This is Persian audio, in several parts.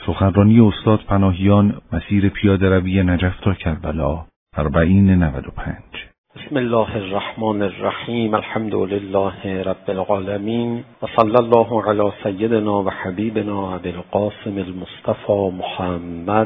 سخنرانی استاد پناهیان مسیر پیاده روی نجف تا کربلا 4095. بسم الله الرحمن الرحیم. الحمد لله رب العالمین و صلی الله علی سیدنا و حبیبنا ابی القاسم المصطفى محمد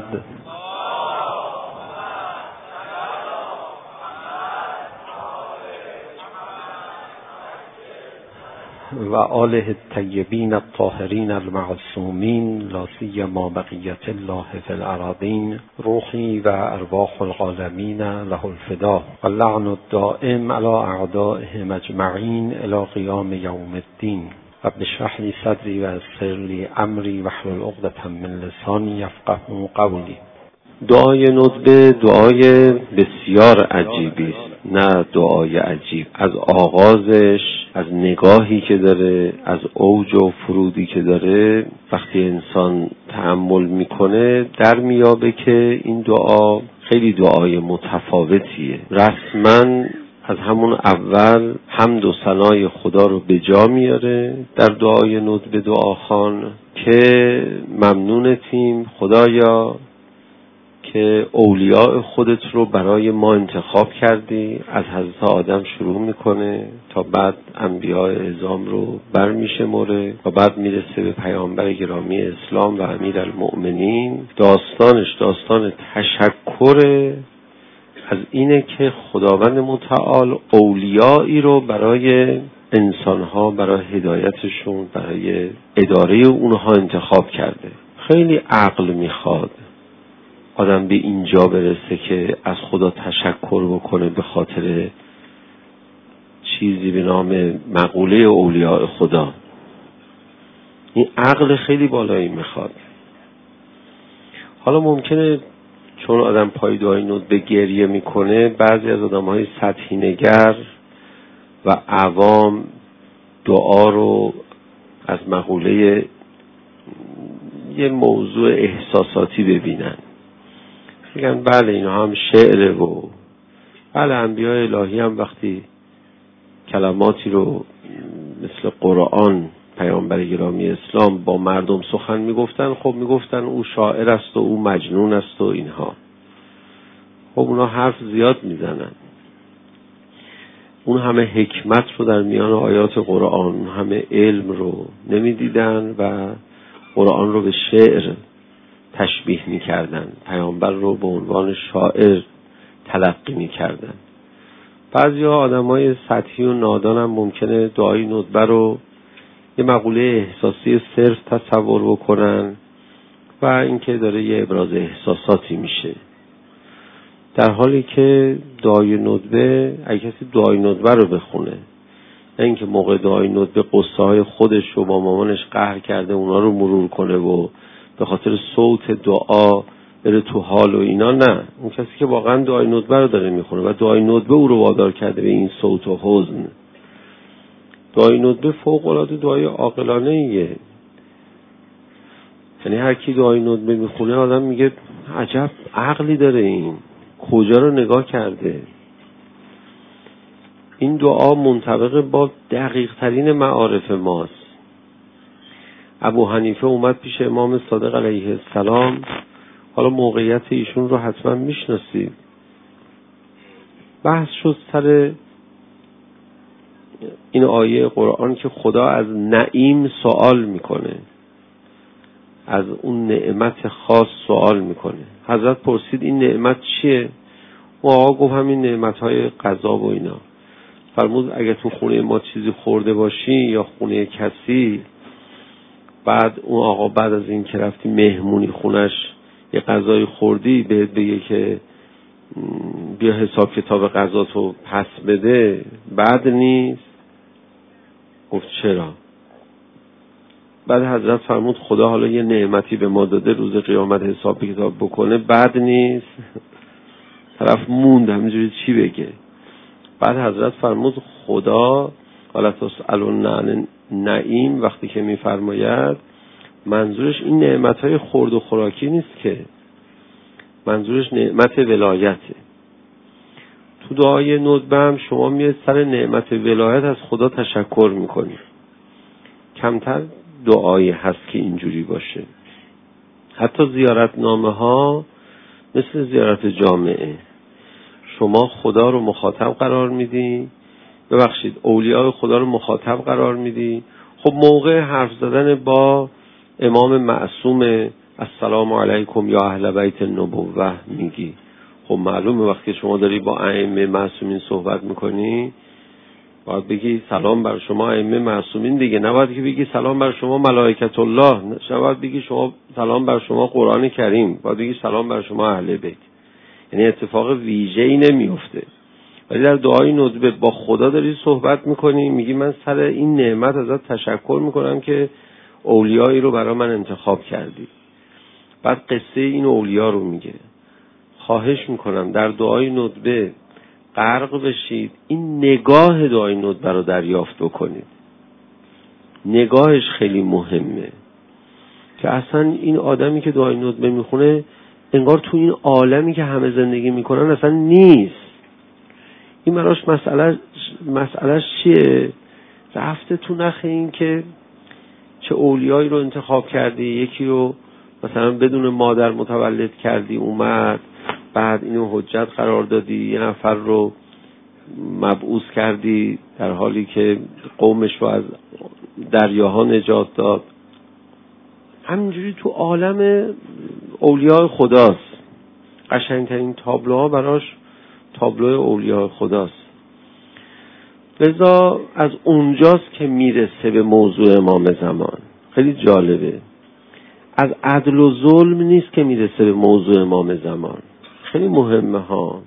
و آله الطیبین الطاهرین المعصومین لا سیما بقیة الله فی الارضین. روحی و ارواح العالمین له الفدا و اللعن الدائم علی اعدائهم اجمعین الی قیام یوم الدین. رب اشرح لی صدری و یسر لی امری واحلل عقدة من لسانی یفقهوا قولی. دعای ندبه دعای بسیار عجیبی است، نه دعای عجیب. از آغازش، از نگاهی که داره، از اوج و فرودی که داره، وقتی انسان تأمل میکنه در میابه که این دعا خیلی دعای متفاوتیه. رسما از همون اول حمد و ثنای خدا رو به جا میاره در دعای ندبه دعاخوان که ممنونتیم خدایا که اولیاء خودت رو برای ما انتخاب کردی. از حضرت آدم شروع میکنه تا بعد انبیاء اعظام رو برمیشمره و بعد میرسه به پیامبر گرامی اسلام و امیرالمؤمنین. داستانش داستان تشکر از اینه که خداوند متعال اولیایی رو برای انسانها، برای هدایتشون، برای اداره اونها انتخاب کرده. خیلی عقل میخواد آدم به اینجا برسه که از خدا تشکر بکنه به خاطر چیزی به نام مقوله اولیاء خدا. این عقل خیلی بالایی میخواد. حالا ممکنه چون آدم پای دعای ندبه گریه میکنه، بعضی از آدم‌های سطحی نگر و عوام دعا رو از مقوله یه موضوع احساساتی ببینن، میگن بله اینا هم شعره و بله انبیاء الهی هم وقتی کلماتی رو مثل قرآن پیامبر گرامی اسلام با مردم سخن میگفتن، خب میگفتن او شاعر است و او مجنون است و اینها. خب اونا حرف زیاد میزنن، اون همه حکمت رو در میان آیات قرآن، همه علم رو نمیدیدن و قرآن رو به شعر تشبیه میکردن، پیامبر رو به عنوان شاعر تلقی میکردن. بعضی‌ها آدمای سطحی و نادان هم ممکنه دعای ندبه رو یه مقوله احساسی صرف تصور بکنن و اینکه داره یه ابراز احساساتی میشه، در حالی که دعای ندبه اگه کسی دعای ندبه رو بخونه، نه اینکه موقع دعای ندبه قصه های خودش رو با مامانش قهر کرده اونا رو مرور کنه و به خاطر صوت دعا بره تو حال و اینا، نه. اون کسی که واقعا دعای ندبه رو داره میخونه و دعای ندبه او رو وادار کرده به این صوت و حزن. دعای ندبه فوق العاده دعای عاقلانه ایه. یعنی هر کی دعای ندبه میخونه آدم میگه عجب عقلی داره، این کجا رو نگاه کرده. این دعا منطبق با دقیق ترین معارف ماست. ابو حنیفه اومد پیش امام صادق علیه السلام، حالا موقعیت ایشون رو حتما میشناسید، بحث شد سر این آیه قرآن که خدا از نعیم سوال میکنه، از اون نعمت خاص سوال میکنه. حضرت پرسید این نعمت چیه؟ و آقا گفت همین نعمتهای غذا و اینا. فرمود اگه تو خونه ما چیزی خورده باشی یا خونه کسی، بعد اون آقا بعد از این که رفتی مهمونی خونش یه غذای خوردی بهت بگه که بیا حساب کتاب غذاتو پس بده، بد نیست؟ گفت چرا؟ بعد حضرت فرمود خدا حالا یه نعمتی به ما داده، روز قیامت حساب کتاب بکنه، بد نیست؟ طرف موند همینجوری چی بگه. بعد حضرت فرمود خدا ولا تسألون عن النعیم وقتی که میفرماید منظورش این نعمتهای خورد و خوراکی نیست، که منظورش نعمت ولایته. تو دعای ندبه هم شما میاد سر نعمت ولایت از خدا تشکر میکنی. کمتر دعایی هست که اینجوری باشه. حتی زیارتنامه ها مثل زیارت جامعه، شما خدا رو مخاطب قرار میدی، ببخشید اولیاء خدا رو مخاطب قرار میدی. خب موقع حرف زدن با امام معصوم السلام علیکم یا اهل بیت النبوه میگی. خب معلومه وقتی شما داری با ائمه معصومین صحبت میکنی باید بگی سلام بر شما ائمه معصومین دیگه، نباید که بگی سلام بر شما ملائکت الله، نباید بگی شما سلام بر شما قرآن کریم، باید بگی سلام بر شما اهل بیت. یعنی اتفاق ویژه‌ای نمیفته. ولی در دعای ندبه با خدا داری صحبت میکنی، میگی من سر این نعمت ازت تشکر میکنم که اولیایی رو برای من انتخاب کردی. بعد قصه این اولیا رو میگه. خواهش میکنم در دعای ندبه غرق بشید، این نگاه دعای ندبه رو دریافت بکنید. نگاهش خیلی مهمه که اصلا این آدمی که دعای ندبه میخونه انگار تو این عالمی که همه زندگی میکنن اصلا نیست. این براش مسئلهش چیه؟ رفته تو نخ این که چه اولیایی رو انتخاب کردی، یکی رو مثلا بدون مادر متولد کردی اومد، بعد اینو حجت قرار دادی، یه نفر رو مبعوث کردی در حالی که قومش رو از دریاها نجات داد. همینجوری تو عالم اولیاء خداست. قشنگترین تابلوها براش تابلو اولیاء خداست. لذا از اونجاست که میرسه به موضوع امام زمان. خیلی جالبه. از عدل و ظلم نیست که میرسه به موضوع امام زمان. خیلی مهمه ها.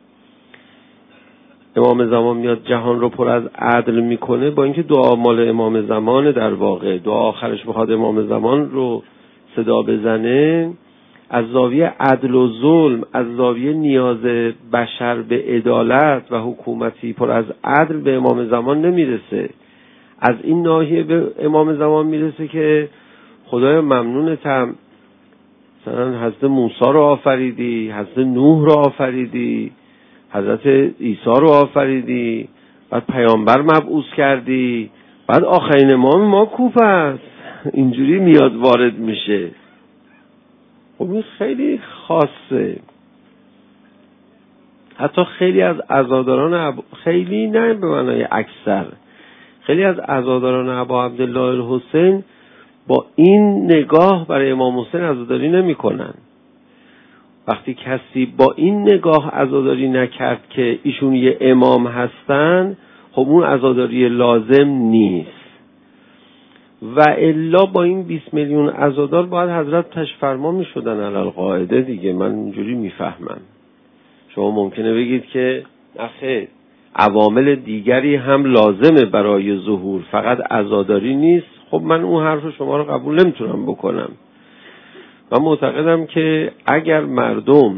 امام زمان میاد جهان رو پر از عدل میکنه، با اینکه دعا مال امام زمان، در واقع دعا آخرش بخواد امام زمان رو صدا بزنه، از زاویه عدل و ظلم، از زاویه نیاز بشر به عدالت و حکومتی پر از عدل به امام زمان نمیرسه. از این ناحیه به امام زمان میرسه که خدای ممنونتم، مثلا حضرت موسی رو آفریدی، حضرت نوح رو آفریدی، حضرت عیسی رو آفریدی، بعد پیامبر مبعوث کردی، بعد آخرین امام ما کوف است. اینجوری میاد وارد میشه. خب این خیلی خاصه. حتی خیلی از عزاداران خیلی نه به معنای اکثر، خیلی از عزاداران ابا عبدالله الحسین با این نگاه برای امام حسین عزاداری نمی کنن. وقتی کسی با این نگاه عزاداری نکرد که ایشون یه امام هستن، خب اون عزاداری لازم نیست. و الا با این 20 میلیون عزادار باید حضرت تشفرما می شدن علل قاعده دیگه. من اینجوری میفهمم. شما ممکنه بگید که نخیر، عوامل دیگری هم لازمه برای ظهور، فقط عزاداری نیست. خب من اون حرف شما رو قبول نمیتونم بکنم. من معتقدم که اگر مردم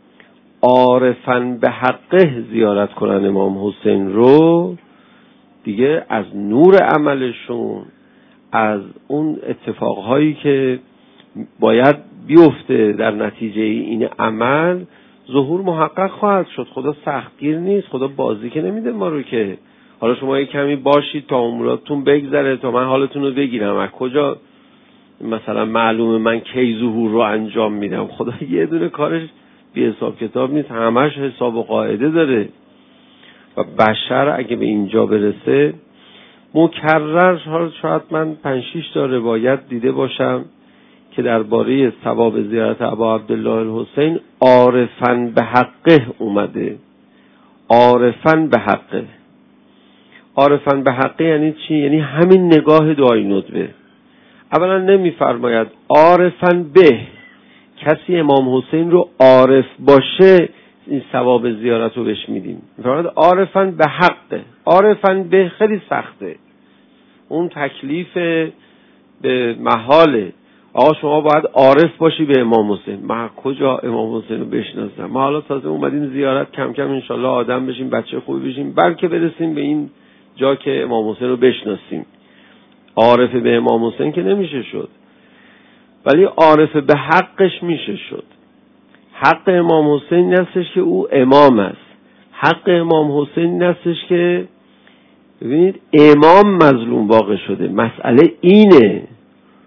عارفاً به حقه زیارت کنن امام حسین رو، دیگه از نور عملشون، از اون اتفاقهایی که باید بیفته در نتیجه این عمل، ظهور محقق خواهد شد. خدا سختگیر نیست، خدا بازی که نمیده ما رو که حالا شما یک کمی باشید تا اموراتون بگذره تا من حالتون رو بگیرم. از کجا مثلا معلومه من کی ظهور رو انجام میدم؟ خدا یه دونه کارش بی حساب کتاب نیست، همش حساب و قاعده داره. و بشر اگه به اینجا برسه، مکرر شاید من 5-6 تا روایت دیده باشم که درباره ثواب زیارت ابا عبدالله الحسین عارفاً به حقه اومده. عارفاً به حقه. عارفاً به حقه یعنی چی؟ یعنی همین نگاه دعای ندبه. اولا نمیفرماید عارفاً به، کسی امام حسین رو عارف باشه این ثواب زیارت رو بهش میدیم. میفرماید عارفاً به حقه. عارفاً به خیلی سخته، اون تکلیف به محاله. آقا شما باید عارف باشی به امام حسین. من کجا امام حسین رو بشناسم؟ ما حالا تازه اومدیم زیارت، کم کم انشالله آدم بشیم، بچه خوبی بشیم، بلکه برسیم به این جا که امام حسین رو بشناسیم. عارف به امام حسین که نمیشه شد، ولی عارف به حقش میشه شد. حق امام حسین نستش که او امام است. حق امام حسین نستش که ببینید امام مظلوم واقع شده. مسئله اینه.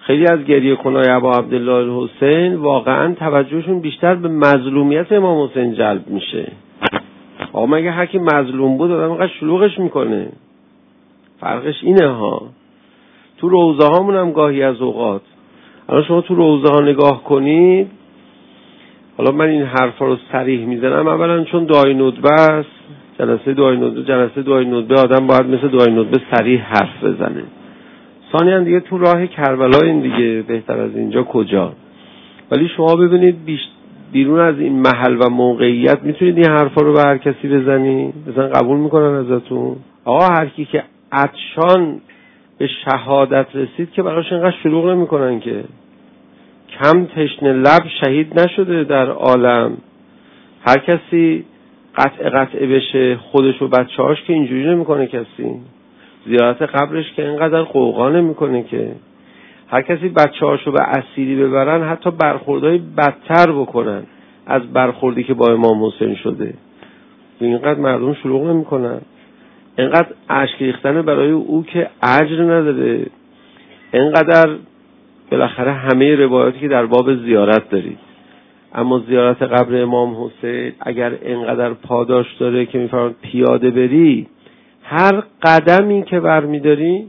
خیلی از گریه کنای ابا عبدالله الحسین واقعا توجهشون بیشتر به مظلومیت امام حسین جلب میشه. آقا مگه هر کی مظلوم بود آدم اینقدر شلوغش میکنه؟ فرقش اینه ها. تو روضه هامون هم گاهی از اوقات، الان شما تو روضه ها نگاه کنید، حالا من این حرفا رو صریح میزنم اولا چون دعای ندبه است، جلسه دعای ندبه آدم باید مثل دعای ندبه صریح حرف بزنه. ثانیاً دیگه تو راه کربلا این دیگه بهتر از اینجا کجا. ولی شما ببینید بیرون از این محل و موقعیت میتونید این حرفا رو به هر کسی بزنی؟ مثلا قبول میکنن ازتون؟ آقا هر کی که عطشان به شهادت رسید که براش اینقدر شلوغ نمیکنن که. کم تشنه لب شهید نشده در عالم. هر کسی قطعه بشه خودش و بچه‌هاش که اینجوری نمیکنه کسی. زیارت قبرش که اینقدر قوقا نمیکنه که. هر کسی بچه‌هاشو به اسیری ببرن حتی برخوردهای بدتر بکنن از برخوردی که با امام حسین شده. اینقدر مردم شلوغ نمیکنن. اینقدر اشک ریختن برای او که اجر نداره. اینقدر بالاخره همه روایاتی که در باب زیارت دارید، اما زیارت قبر امام حسین اگر اینقدر پاداش داره که میفرماد پیاده بری، هر قدمی که برمیداری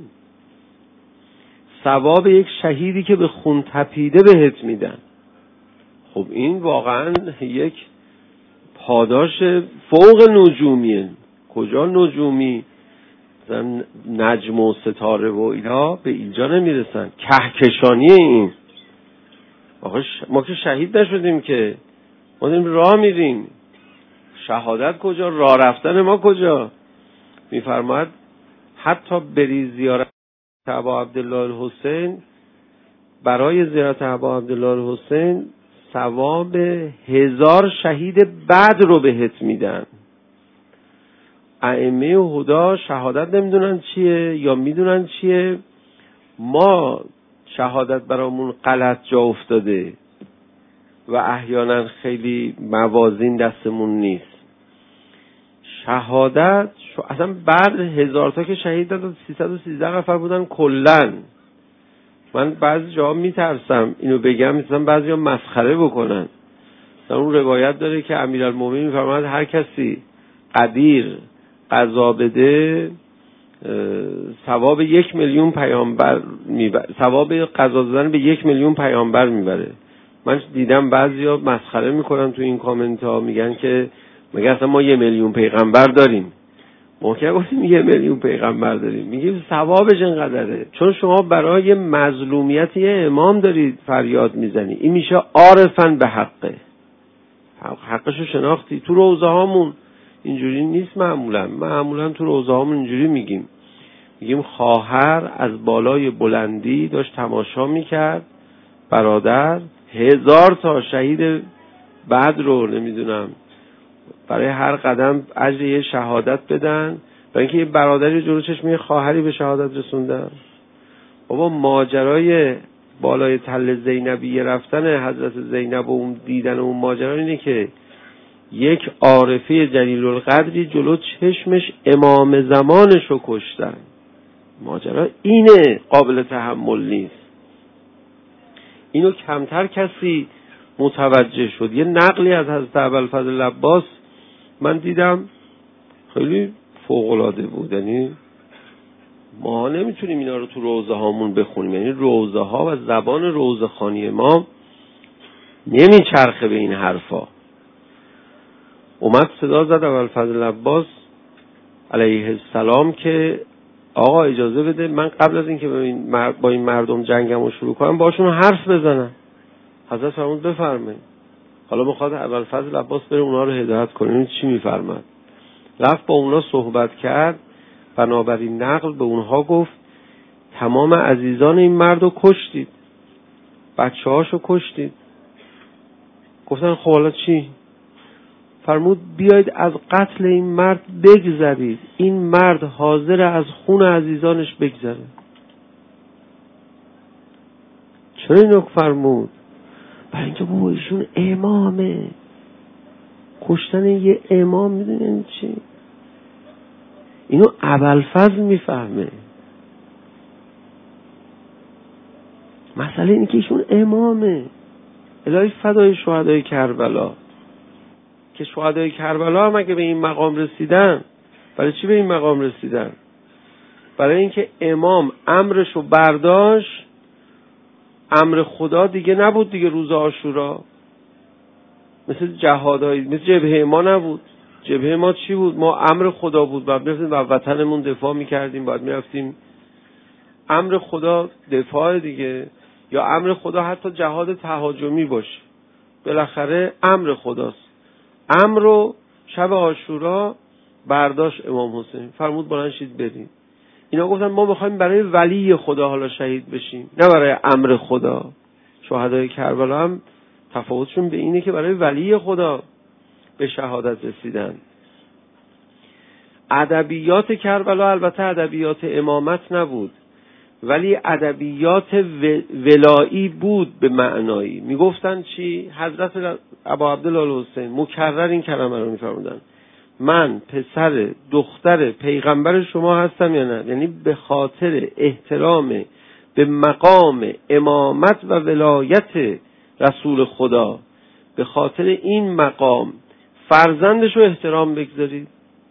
ثواب یک شهیدی که به خون تپیده بهت میدن. خب این واقعا یک پاداش فوق نجومیه. کجا نجومی؟ نجم و ستاره و اینا به اینجا نمیرسن. کهکشانی این. ما که شهید نشدیم که، ما داریم راه میریم. شهادت کجا؟ راه رفتن ما کجا؟ میفرماید حتی بری زیارت ابا عبدالله الحسین، برای زیارت ابا عبدالله الحسین ثواب 1000 شهید بدر رو بهت میدن. ائمه و هدا شهادت نمیدونن چیه یا میدونن چیه؟ ما شهادت برامون غلط جا افتاده و احیانا خیلی موازین دستمون نیست. شهادت اصلا بعد 1000 تا که شهید دادن 313 نفر بودن کلن. من بعضی جاها میترسم اینو بگم، مثلا بعضیا مسخره بکنن. در اون روایت داره که امیرالمومنین میفرماید هر کسی قدیر قضا بده ثواب 1 میلیون پیامبر میبره، ثواب قضا دادن به 1 میلیون پیامبر میبره. من دیدم بعضیا مسخره میکنن تو این کامنت ها، میگن که مگه اصلا ما 1 میلیون پیغمبر داریم؟ ما که گفتیم 1 میلیون پیغمبر داریم، میگیم ثوابش اینقدره. چون شما برای مظلومیت یه امام دارید فریاد میزنی، این میشه عارفن به حقه. حقشو شناختی. تو روضه هامون اینجوری نیست. معمولا تو روضه هامون اینجوری میگیم خواهر از بالای بلندی داشت تماشا میکرد، برادر 1000 تا شهید بدر رو نمیدونم برای هر قدم اجر یه شهادت بدن، برای اینکه یه برادری جلو چشم یه خواهری به شهادت رسوندن. بابا ماجرای بالای تل زینبیه رفتن حضرت زینب و اون دیدن اون ماجرا اینه که یک عارفه جلیل القدری جلو چشمش امام زمانشو کشتن. ماجرا اینه، قابل تحمل نیست. اینو کمتر کسی متوجه شد. یه نقلی از حضرت ابوالفضل عباس من دیدم خیلی فوق‌العاده بود. یعنی ما نمیتونیم اینا رو تو روضه هامون بخونیم، یعنی روضه ها و زبان روضه خوانی ما نمیچرخه به این حرفا. اومد صدا زد ابوالفضل عباس علیه السلام که آقا اجازه بده من قبل از اینکه با این مردم جنگمو شروع کنم باشون حرف بزنم. حضرت فرمود بفرمایید. حالا میخواد ابوالفضل عباس بره اونا رو هدایت کنه. چی میفرماد؟ رفت با اونا صحبت کرد، بنابراین نقل به اونها گفت تمام عزیزان این مرد رو کشتید، بچه هاشو کشتید. گفتن خب حالا چی؟ فرمود بیایید از قتل این مرد بگذرید، این مرد حاضر از خون عزیزانش بگذره. چرا اینو فرمود؟ برای اینکه بابا ایشون امامه. کشتن یه امام میدونین چی؟ اینو ابوالفضل میفهمه. مسئله اینه که ایشون امامه. الهی فدای شهدای کربلا، که شهدای کربلا هم اگه به این مقام رسیدن، برای چی به این مقام رسیدن؟ برای اینکه امام امرشو برداشت، امر خدا دیگه نبود دیگه. روز عاشورا مثل جهادهای، مثل جبهه ما نبود. جبهه ما چی بود؟ ما امر خدا بود، باید میرفتیم و وطنمون دفاع میکردیم، باید میرفتیم. امر خدا دفاع دیگه، یا امر خدا حتی جهاد تهاجمی باشه، بالاخره امر خداست. امر رو شب عاشورا برداشت امام حسین، فرمود بلند شید بریم. اینا گفتن ما میخوایم برای ولی خدا حالا شهید بشیم، نه برای امر خدا. شهدای کربلا هم تفاوتشون به اینه که برای ولی خدا به شهادت رسیدن. ادبیات کربلا البته ادبیات امامت نبود، ولی ادبیات ولایی بود به معنایی. میگفتن چی؟ حضرت ابا عبدالله الحسین مکرر این کلمه رو میفرمودن: من پسر دختر پیغمبر شما هستم یا نه؟ یعنی به خاطر احترام به مقام امامت و ولایت رسول خدا، به خاطر این مقام فرزندش رو احترام بگذارید.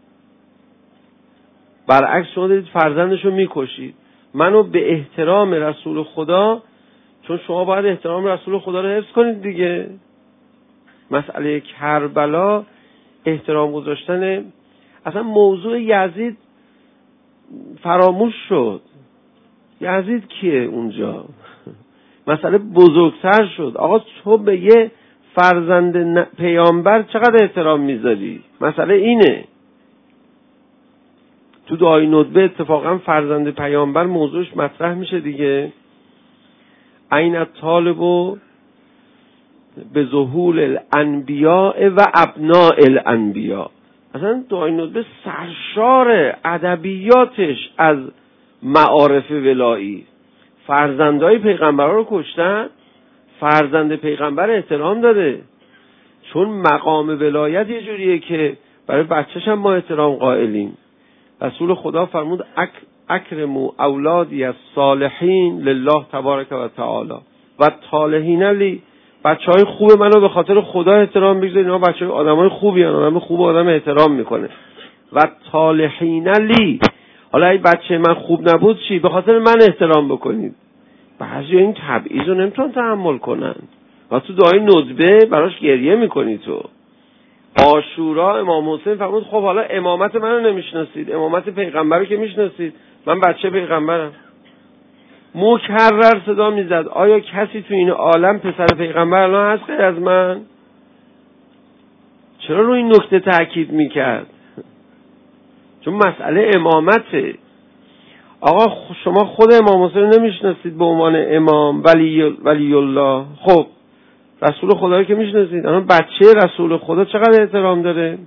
برعکس شما دارید فرزندش رو میکشید. منو به احترام رسول خدا، چون شما باید احترام رسول خدا رو حفظ کنید دیگه. مسئله کربلا احترام گذاشتن، اصلا موضوع یزید فراموش شد. یزید کیه اونجا؟ مسئله بزرگتر شد. آقا تو به یه فرزند پیامبر چقدر احترام میذاری؟ مسئله اینه. تو دعای ندبه اتفاقا فرزند پیامبر موضوعش مطرح میشه دیگه. عین طالب به ظهور الانبیاء و ابناء الانبیاء. اصلا دعای ندبه سرشار ادبیاتش از معارف ولایی. فرزندای پیغمبرها رو کشتن، فرزند پیغمبر احترام داده، چون مقام ولایت یه جوریه که برای بچه‌ش هم ما احترام قائلیم. رسول خدا فرمود اکرموا اولادی الصالحین لله تبارک و تعالی و طالحین لی. بچهای خوب منو به خاطر خدا احترام بگذارید. اینا بچهای آدمای خوبی ان، آدم خوب آدم احترام میکنه. و طالحین لی، حالا اگه بچه من خوب نبود چی؟ به خاطر من احترام بکنید. بعضی این تبعیض رو نمیتونن تحمل کنن و تو دعای ندبه براش گریه میکنی. تو عاشورا امام حسین فرمود خب حالا امامت منو نمیشناسید، امامت پیغمبر رو که میشناسید، من بچه پیغمبرم. مکرر صدا میزد آیا کسی تو این عالم پسر پیغمبر الان هست غیر از من؟ چرا رو این نکته تاکید میکرد؟ چون مسئله امامته. آقا شما خود امام حسین نمیشناسید به عنوان امام ولی الله، خب رسول خدا رو که میشناسید. الان بچه رسول خدا چقدر احترام داره؟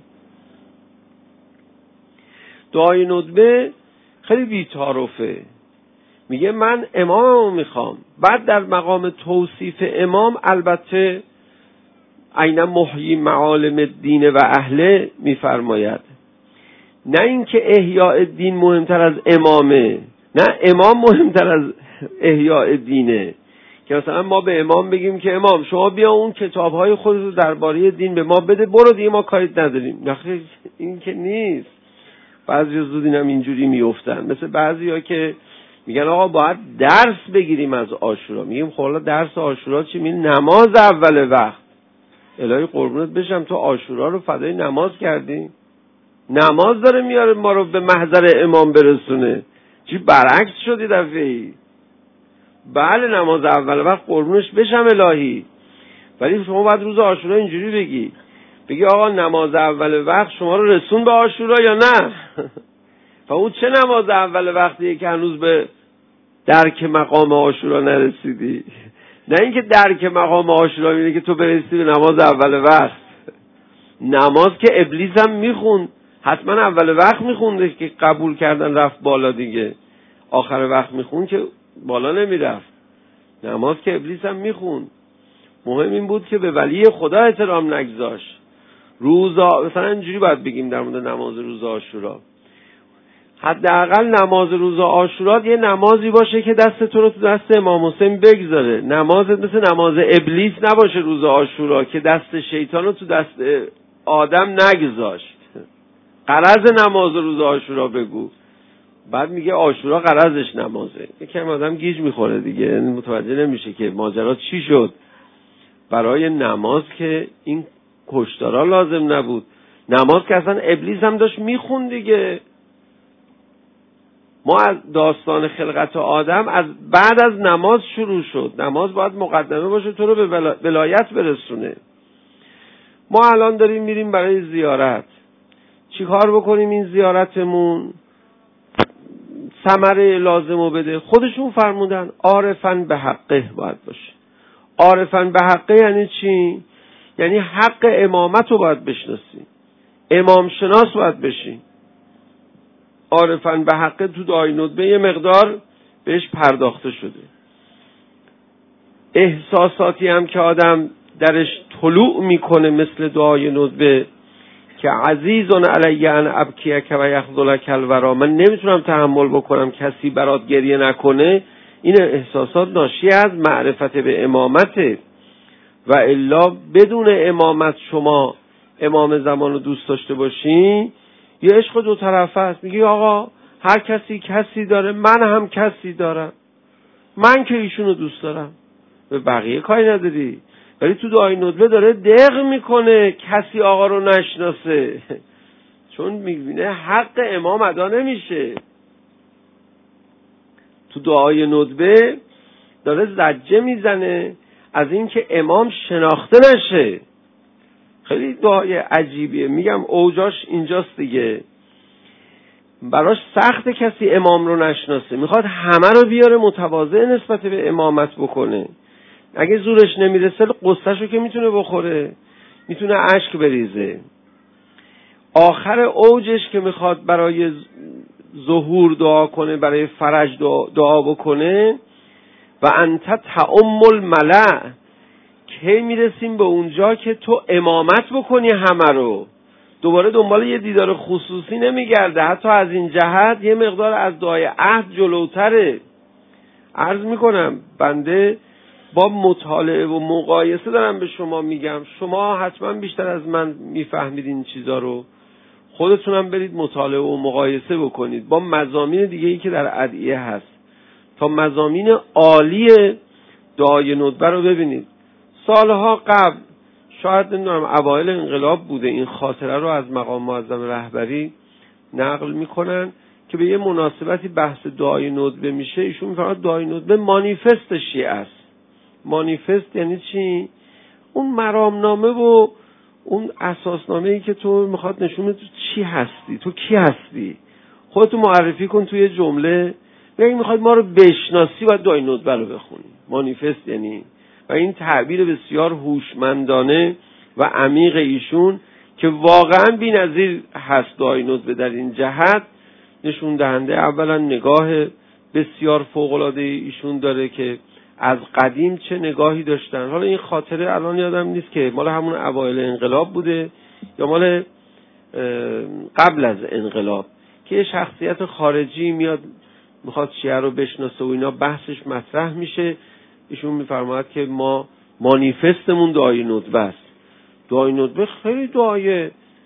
دعای ندبه خیلی بی‌تعارفه. میگه من اماممو میخوام. بعد در مقام توصیف امام البته عین محیی معالم الدین و اهله میفرماید، نه اینکه احیاء دین مهمتر از امامه، نه امام مهمتر از احیاء دینه، که مثلا ما به امام بگیم که امام شما بیا اون کتاب‌های خودت رو درباره دین به ما بده، برو دیگه ما کاری نداریم. نه این که نیست. بعضی زود اینم اینجوری میافتن، مثل بعضیا که میگن آقا باید درس بگیریم از عاشورا. میگیم خب حالا درس عاشورا چی؟ میگن نماز اول وقت. الهی قربونت بشم تو عاشورا رو فدای نماز کردی؟ نماز داره میاره ما رو به محضر امام برسونه. چی برعکس شدی دفعه‌ای؟ بله نماز اول وقت قربونش بشم الهی، ولی شما باید روز عاشورا اینجوری بگی آقا نماز اول وقت شما رو رسون به عاشورا یا نه؟ و اون چه نماز اول وقتیه که هنوز به درک مقام عاشورا نرسیدی؟ نه اینکه درک مقام عاشورا اینه که تو برسی به نماز اول وقت. نماز که ابلیس هم میخوند، حتما اول وقت میخونده که قبول کردن رفت بالا دیگه. آخر وقت میخوند که بالا نمیرفت. نماز که ابلیس هم میخوند. مهم این بود که به ولی خدا احترام نگذاشت. مثلا اینجوری باید بگیم در مورد نماز روز عاشورا. حداقل نماز روز عاشورا یه نمازی باشه که دست تو رو تو دست امام حسین بگذاره. نمازت مثل نماز ابلیس نباشه روز عاشورا که دست شیطان رو تو دست آدم نگذاشت. غرض نماز روز عاشورا بگو. بعد میگه عاشورا غرضش نمازه. یکم آدم گیج میخوره دیگه، متوجه نمیشه که ماجرا چی شد. برای نماز که این کشتارا لازم نبود. نماز که اصلا ابلیس هم داشت میخون دیگه. ما از داستان خلقت آدم از بعد از نماز شروع شد. نماز باید مقدمه باشه تو رو به ولایت برسونه. ما الان داریم میریم برای زیارت. چی کار بکنیم این زیارتمون ثمره لازمو بده؟ خودشون فرمودن عارفن به حقه باید باشه. عارفن به حقه یعنی چی؟ یعنی حق امامت رو باید بشناسی، امام شناس باید بشی. عارفن به حقه تو دعای ندبه یه مقدار بهش پرداخته شده. احساساتی هم که آدم درش طلوع میکنه مثل دعای ندبه که عزیزون علی ان ابکیک و یخذلک الورا، من نمیتونم تحمل بکنم کسی برات گریه نکنه، این احساسات ناشی از معرفت به امامته. و الا بدون امامت شما امام زمان رو دوست داشته باشین یه عشق دو طرفه است. میگی آقا هر کسی داره، من هم کسی دارم، من که ایشونو دوست دارم، به بقیه کاری نداری. ولی تو دعای ندبه داره دق میکنه کسی آقا رو نشناسه چون میبینه حق امام ادا نمیشه. تو دعای ندبه داره زجه میزنه از این که امام شناخته نشه. خیلی دعای عجیبیه. میگم اوجاش اینجاست دیگه. براش سخت کسی امام رو نشناسه، میخواد همه رو بیاره متواضع نسبت به امامت بکنه. اگه زورش نمیرسه قصهشو که میتونه بخوره، میتونه اشک بریزه. آخر اوجش که میخواد برای ظهور دعا کنه، برای فرج دعا بکنه و انت تعم الملأ، کی میرسیم به اونجا که تو امامت بکنی همه رو. دوباره دنبال یه دیدار خصوصی نمیگرده، حتی از این جهت یه مقدار از دعای عهد جلوتره. عرض میکنم بنده با مطالعه و مقایسه دارم به شما میگم، شما حتما بیشتر از من میفهمید این چیزا رو، خودتونم برید مطالعه و مقایسه بکنید با مضامین دیگه ای که در ادعیه هست تا مضامین عالی دعای ندبه رو ببینید. سالها قبل، شاید نمیدونم اوایل انقلاب بوده، این خاطره رو از مقام معظم رهبری نقل میکنن که به یه مناسبتی بحث دعای ندبه میشه. ایشون میفرماد دعای ندبه مانیفست شیعه است. مانیفست یعنی چی؟ اون مرامنامه و اون اساسنامه‌ای که تو میخواد نشون بده تو چی هستی، تو کی هستی، خودتو معرفی کن توی جمله. و اگه میخواد ما رو بشناسی باید دعای ندبه رو بخونی. مانیفست یعنی، و این تعبیر بسیار هوشمندانه و عمیق ایشون که واقعا بی‌نظیر هست دعای ندبه در این جهت، نشون دهنده اولا نگاه بسیار فوق‌العاده ایشون داره که از قدیم چه نگاهی داشتن. حالا این خاطره الان یادم نیست که مال همون اوایل انقلاب بوده یا مال قبل از انقلاب که یه شخصیت خارجی میاد میخواد شیعه رو بشناسه و اینا، بحثش مطرح میشه. ایشون میفرماید که ما مانیفستمون دعای ندبه است. دعای ندبه خیلی دعای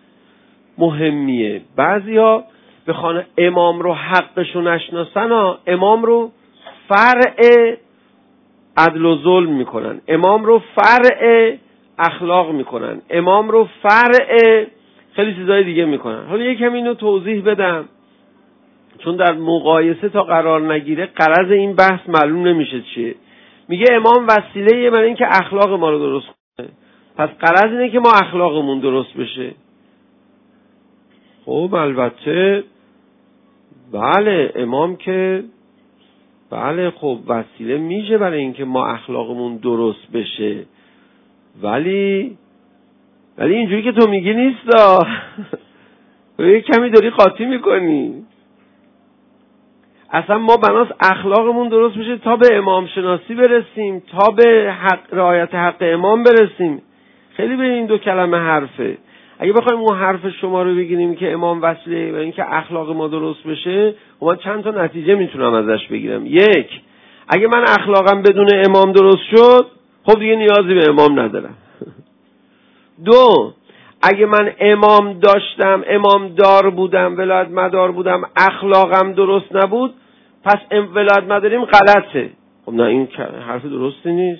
مهمیه. بعضیا بخوان امام رو حقشو نشناسن، امام رو فرع عدل و ظلم میکنن، امام رو فرع اخلاق میکنن، امام رو فرع خیلی چیزای دیگه میکنن. حالا یکم اینو توضیح بدم چون در مقایسه تا قرار نگیره غرض این بحث معلوم نمیشه چیه. میگه امام وسیله برای این که اخلاق ما رو درست کنه، پس غرض اینه که ما اخلاقمون درست بشه. خب البته بله امام که بله خب وسیله میشه برای اینکه ما اخلاقمون درست بشه، ولی اینجوری که تو میگی نیستا. یه کمی داری قاطی میکنی. اصلا ما بناس اخلاقمون درست بشه تا به امام شناسی برسیم، تا به رعایت حق امام برسیم. خیلی به این دو کلمه حرفه. اگه بخوایم اون حرف شما رو بگیریم که امام وسیله برای اینکه اخلاق ما درست بشه، من چند تا نتیجه میتونم ازش بگیرم. یک، اگه من اخلاقم بدون امام درست شد، خب دیگه نیازی به امام ندارم. دو، اگه من امام داشتم، امام دار بودم، ولایت مدار بودم، اخلاقم درست نبود، پس ولایت مداریم غلطه. خب نه، این حرف درستی نیست.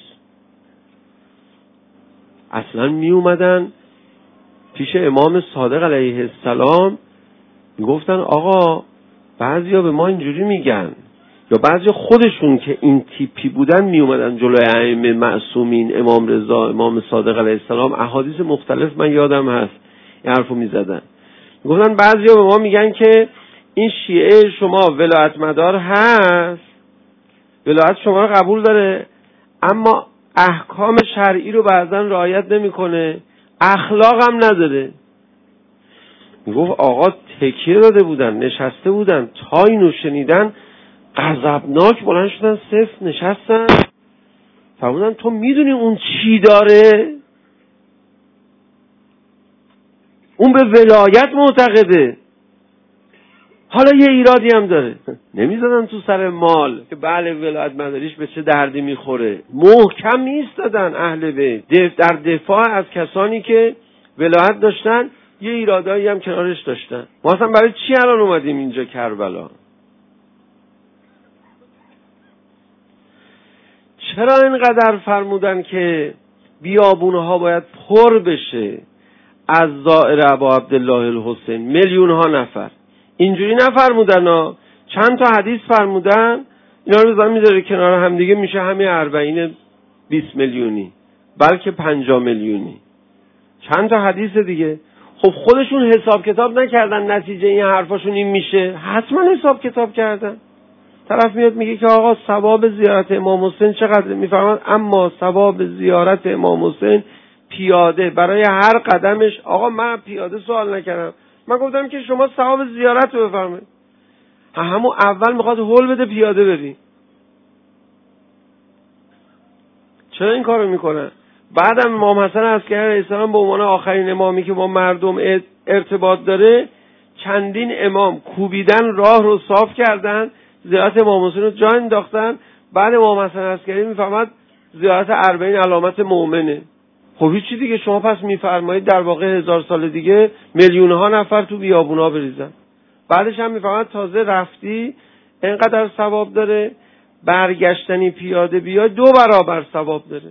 اصلا می اومدن پیش امام صادق علیه السلام میگفتن آقا بعضیا به ما اینجوری میگن، یا بعضی خودشون که این تیپی بودن می اومدن جلوی ائمه معصومین، امام رضا، امام صادق علیه السلام، احادیث مختلف من یادم هست این حرفو میزدن. میگفتن بعضیا به ما میگن که این شیعه شما ولایت مدار هست، ولایت شما رو قبول داره، اما احکام شرعی رو بعضا رعایت نمیکنه، اخلاق هم نداره. میگفت آقا تکیه داده بودن، نشسته بودن، تا اینو شنیدن غضبناک بلند شدن، صفر نشستن، فرمودن تو میدونی اون چی داره؟ اون به ولایت معتقده، حالا یه ایرادی هم داره. نمیزدن تو سر مال که بله ولایت مداریش به چه دردی میخوره، محکم میستادن اهل بیت در دفاع از کسانی که ولایت داشتن، یه ایرادایی هم کنارش داشتن. ما اصلا برای چی الان اومدیم اینجا کربلا؟ چرا اینقدر فرمودن که بیابونها باید پر بشه از زائر ابا عبدالله الحسین، میلیون ها نفر؟ اینجوری نفرمودن ها، چند تا حدیث فرمودن، اینا رو بزن میذاره کنار هم دیگه، میشه همین 40 20 میلیونی، بلکه 50 میلیونی، چند تا حدیث دیگه. خب خودشون حساب کتاب نکردن نتیجه این حرفاشون این میشه؟ حتما حساب کتاب کردن. طرف میاد میگه که آقا ثواب زیارت امام حسین چقدر؟ میفرماد اما ثواب زیارت امام حسین پیاده برای هر قدمش. آقا من پیاده سوال نکردم، من گفتم که شما ثواب زیارت رو بفرمایید. همون اول میخواد هول بده پیاده بری. چرا این کارو میکنن؟ بعدم امام حسن عسکری علیه السلام به عنوان آخرین امامی که با مردم ارتباط داره، چندین امام کوبیدن، راه رو صاف کردن، زیارت امام حسین رو جا انداختن. بعد امام حسن عسکری میفرماد زیارت 40 علامت مؤمنه. خب هیچی دیگه، شما پس میفرمایید در واقع 1000 سال دیگه میلیون ها نفر تو بیابونا بریزن. بعدش هم میفرماد تازه رفتی اینقدر ثواب داره، برگشتنی پیاده بیا 2 برابر ثواب داره.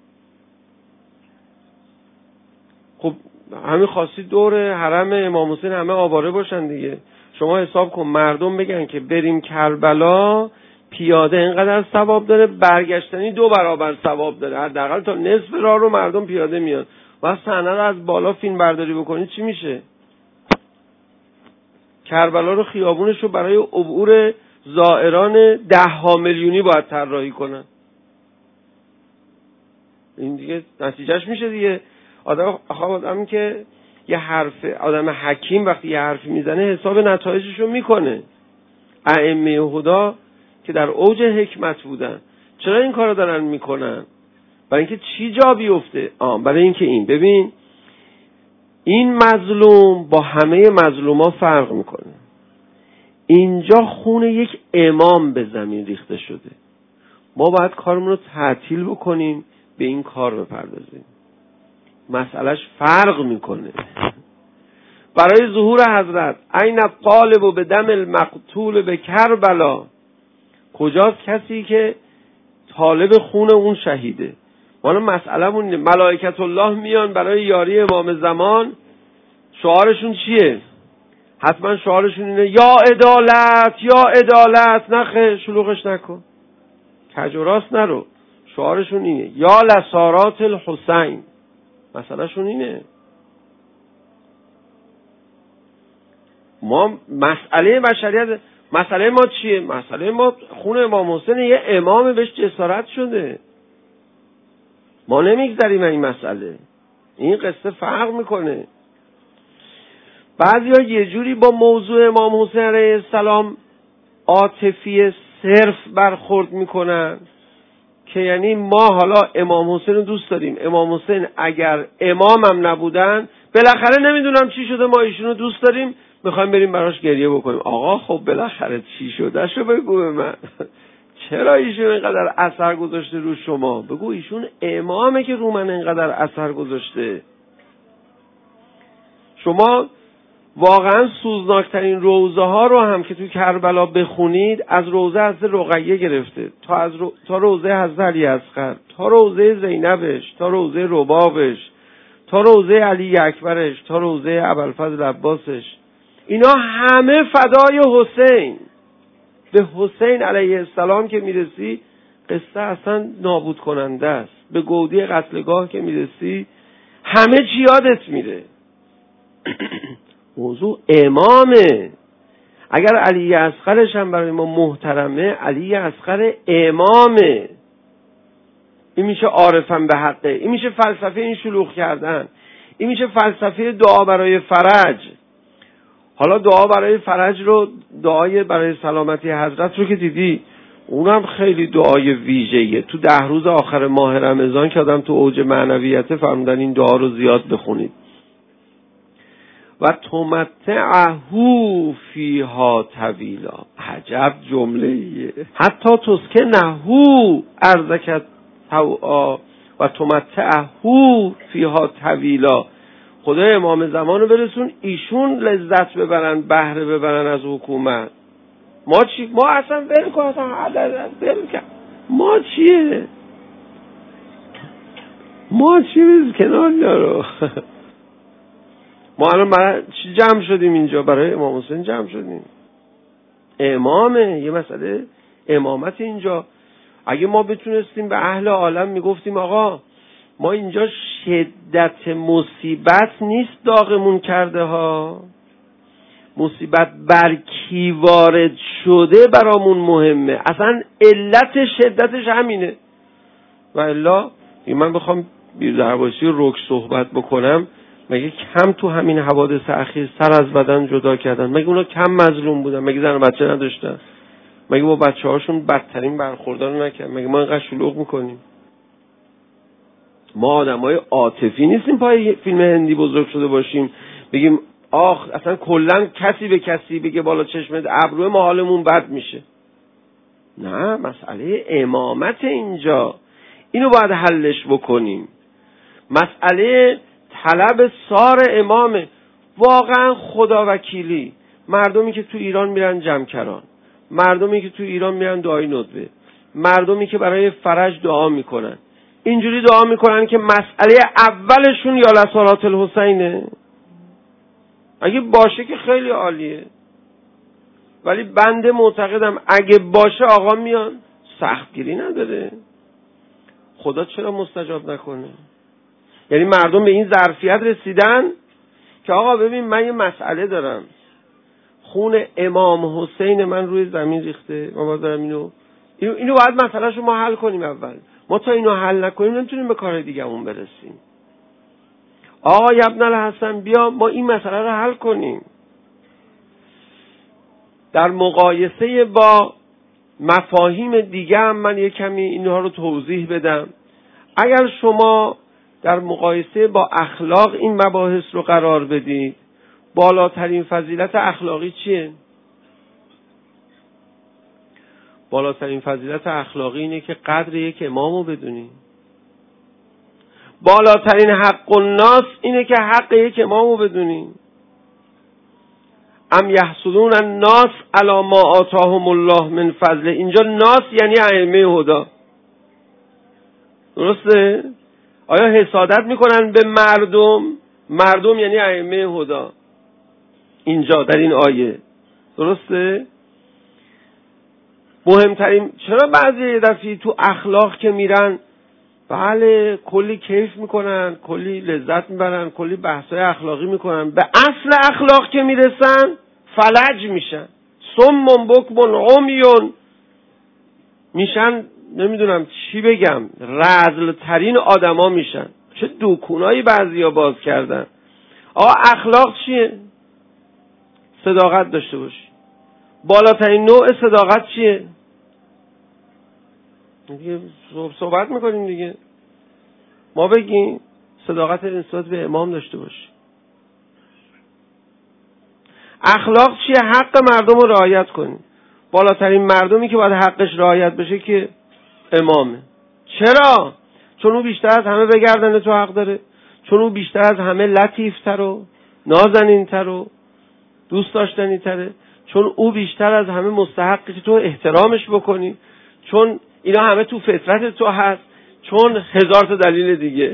خب همین خاصی دور حرم امام حسین همه آواره باشن دیگه. شما حساب کن مردم بگن که بریم کربلا پیاده اینقدر ثواب داره، برگشتنی 2 برابر ثواب داره. حداقل تا نصف راه رو مردم پیاده میان. و صحنه رو از بالا فیلم برداری بکنید چی میشه؟ کربلا رو، خیابونش رو برای عبور زائران 10 میلیونی باید طراحی کنن. این دیگه نتیجهش میشه دیگه. آدم که یه حرف، آدم حکیم وقتی یه حرفی میزنه حساب نتایجش رو میکنه. ائمه هدا که در اوج حکمت بودن چرا این کارو دارن میکنن؟ برای اینکه چی جا بیفته؟ برای اینکه این، ببین این مظلوم با همه مظلوما فرق میکنه. اینجا خون یک امام به زمین ریخته شده، ما باید کارمون رو تعطیل بکنیم، به این کار بپردازیم. مسئلهش فرق میکنه. برای ظهور حضرت عین الطالب به دم المقتول به کربلا، کجاست کسی که طالب خون اون شهیده؟ ما مسئله‌مون اینه، ملائکت الله میان برای یاری امام زمان، شعارشون چیه؟ حتما شعارشون اینه یا عدالت یا عدالت. نخه، شلوغش نکن، کج و راست نرو. شعارشون اینه یا لسارات الحسین. مسئلهشون اینه. ما مسئله بشریت، مسئله ما چیه؟ مسئله ما خون امام حسین، یه امام بهش جسارت شده، ما نمیگذریم این مسئله. این قصه فرق میکنه. بعضیا یه جوری با موضوع امام حسین علیه السلام عاطفی صرف برخورد میکنن که یعنی ما حالا امام حسین رو دوست داریم، امام حسین اگر امام هم نبودن بالاخره نمیدونم چی شده، ما ایشونو دوست داریم، میخوایم بریم براش گریه بکنیم. آقا خب بالاخره چی شده شو بگو به من. چرا ایشون اینقدر اثر گذاشته رو شما؟ بگو ایشون امامه که رو من اینقدر اثر گذاشته. شما واقعا سوزناکترین روضه ها رو هم که توی کربلا بخونید، از روضه حضرت رقیه گرفته تا روضه حضرت علی اصغر، تا روضه زینبش، تا روضه ربابش، تا روضه علی اکبرش، تا روضه ابوالفضل عباسش، اینا همه فدای حسین. به حسین علیه السلام که میرسی قصه اصلا نابود کننده است. به گودی قتلگاه که میرسی همه چی یادت میره. موضوع امامه. اگر علی اصغرش هم برای ما محترمه، علی اصغر امامه. این میشه عارفم به حقه، این میشه فلسفه این شلوغ کردن، این میشه فلسفه دعا برای فرج. حالا دعا برای فرج رو، دعای برای سلامتی حضرت رو که دیدی، اونم خیلی دعای ویژه‌ایه. تو 10 روز آخر ماه رمضان که آدم تو اوج معنویت فرمودن این دعا رو زیاد بخونید. و تمتعهو فیها طویلا. عجب جمله‌ایه. حتی تسکنهو ارزکت طوعا و تمتعهو فیها طویلا. خدای امام زمان رو برسون ایشون لذت ببرن، بهره ببرن از حکومت. ما چی؟ ما اصلا ول کن، ما چیه؟ ما چی کنار یارو؟ ما الان برای چی جمع شدیم اینجا؟ برای امام حسین جمع شدیم. امامه، یه مسئله امامت اینجا. اگه ما بتونستیم به اهل عالم میگفتیم آقا ما اینجا شدت مصیبت نیست داغمون کرده ها، مصیبت بر کی وارد شده برامون مهمه، اصلا علت شدتش همینه. و الا من بخوام بی‌درواسی رک صحبت بکنم، مگه کم تو همین حوادث اخیر سر از بدن جدا کردن؟ مگه اونا کم مظلوم بودن؟ مگه زن و بچه نداشتن؟ مگه با بچه هاشون بدترین برخوردار رو نکردن؟ مگه ما اینقدر شلوغ میکنیم؟ ما آدمای عاطفی نیستیم پای فیلم هندی بزرگ شده باشیم بگیم آخ اصلا کلا کسی به کسی بگه بالا چشمت ابرو ما حالمون بد میشه. نه، مسئله امامت اینجا، اینو باید حلش بکنیم. مسئله طلب سار امامه. واقعا خدا وکیلی مردمی که تو ایران میرن جمکران، مردمی که تو ایران میرن دعای ندبه، مردمی که برای فرج دعا میکنن، اینجوری دعا میکنن که مسئله اولشون یا لصالات الحسینه. اگه باشه که خیلی عالیه، ولی بنده معتقدم اگه باشه آقا میان، سختگیری نداره. خدا چرا مستجاب نکنه؟ یعنی مردم به این ظرفیت رسیدن که آقا ببین من یه مسئله دارم، خون امام حسین من روی زمین ریخته، ما باید دارم اینو باید مسئله شو ما حل کنیم. اول ما تا اینو حل نکنیم نمیتونیم به کار دیگه همون برسیم. آقا ابن الحسن بیا ما این مسئله رو حل کنیم. در مقایسه با مفاهیم دیگه هم من یه کمی اینها رو توضیح بدم. اگر شما در مقایسه با اخلاق این مباحث رو قرار بدید، بالاترین فضیلت اخلاقی چیه؟ بالاترین فضیلت اخلاقی اینه که قدر یک امام رو بدونی. بالاترین حق الناس اینه که حق یک امام رو بدونی. ام یحسدون الناس علی ما آتاهم الله من فضل. اینجا ناس یعنی ائمه هدا، درسته؟ آیا حسادت میکنن به مردم یعنی ائمه هدا اینجا در این آیه، درسته؟ مهمترین چرا بعضی دفعی تو اخلاق که میرن بله کلی کیف میکنن، کلی لذت میبرن، کلی بحثای اخلاقی میکنن، به اصل اخلاق که میرسن فلج میشن، صم بکم عمیون میشن، نمیدونم چی بگم، رذل ترین آدما میشن. چه دوکونایی بعضیا باز کردن. آقا اخلاق چیه؟ صداقت داشته باشی. بالاترین نوع صداقت چیه؟ دیگه صحبت میکنیم دیگه. ما بگیم صداقت نسبت به امام داشته باشی. اخلاق چیه؟ حق مردم رو رعایت کنی. بالاترین مردمی که باید حقش رعایت بشه که امامه. چرا؟ چون او بیشتر از همه به گردن تو حق داره، چون او بیشتر از همه لطیفتر و نازنینتر و دوست داشتنی تره، چون او بیشتر از همه مستحقی که تو احترامش بکنی، چون اینا همه تو فطرت تو هست، چون هزار تا دلیل دیگه.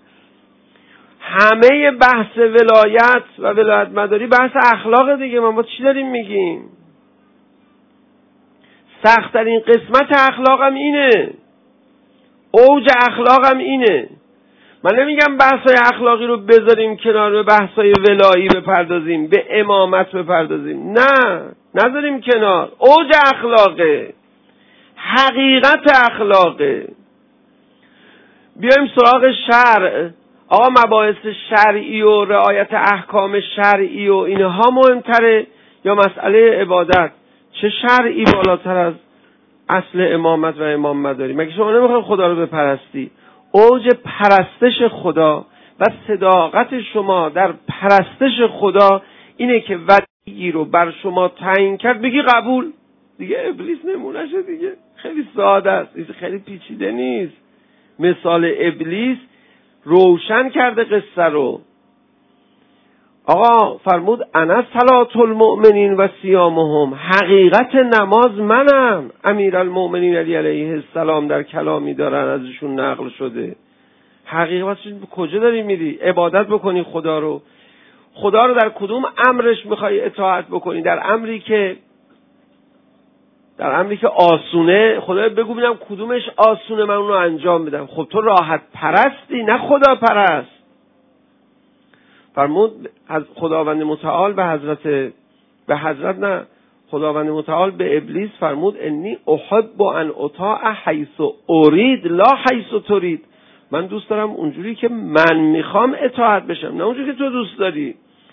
همه بحث ولایت و ولایت مداری بحث اخلاق دیگه. ما چی داریم میگیم؟ سخت‌ترین قسمت اخلاقم اینه، اوج اخلاقم اینه. من نمیگم بحث‌های اخلاقی رو بذاریم کنار، به بحث‌های ولایی بپردازیم، به امامت بپردازیم. نه، نذاریم کنار. اوج اخلاقه، حقیقت اخلاقه. بیایم سراغ شرع. آقا مباحث شرعی و رعایت احکام شرعی و اینها مهمتره یا مسئله عبادت؟ چه شرعی بالاتر از اصل امامت و امام مداری؟ مگه شما نمیخواید خدا رو بپرستی؟ اوج پرستش خدا و صداقت شما در پرستش خدا اینه که ولی رو بر شما تعیین کرد بگی قبول. دیگه ابلیس نمونهشه دیگه. خیلی ساده است، خیلی پیچیده نیست. مثال ابلیس روشن کرده قصه رو. آقا فرمود انا صلاة المؤمنین و صیامهم، حقیقت نماز منم. امیرالمؤمنین علی علیه السلام در کلامی دارن ازشون نقل شده. حقیقتش کجا داری میری؟ عبادت بکنی خدا رو. خدا رو در کدوم امرش میخوای اطاعت بکنی؟ در امری که آسونه، خدا بگو ببینم کدومش آسونه من اون رو انجام بدم. خب تو راحت پرستی نه خدا پرست. فرمود خداوند متعال خداوند متعال به ابلیس فرمود انی احب ان اطاع حیث ارید لا حیث ترید. من دوست دارم اونجوری که من میخوام اطاعت بشم، نه اونجوری که تو دوست داری.